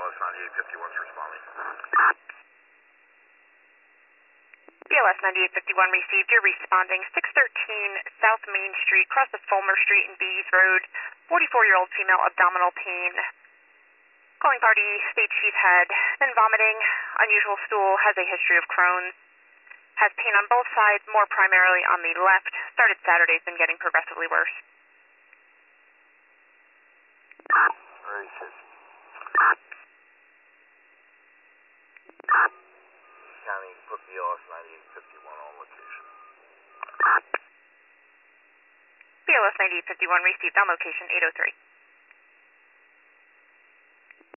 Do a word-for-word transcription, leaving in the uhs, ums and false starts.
S ninety-eight fifty-one is responding. B L S ninety-eight fifty-one received. You're responding. six thirteen South Main Street, crosses Fulmer Street and Bees Road. forty-four-year-old female, abdominal pain. Calling party, state chief head, then vomiting, unusual stool, has a history of Crohn's. Has pain on both sides, more primarily on the left. Started Saturday, been getting progressively worse. Very sissy. County, put B L S ninety-eight fifty-one on location. B L S ninety-eight fifty-one received on location eight oh three.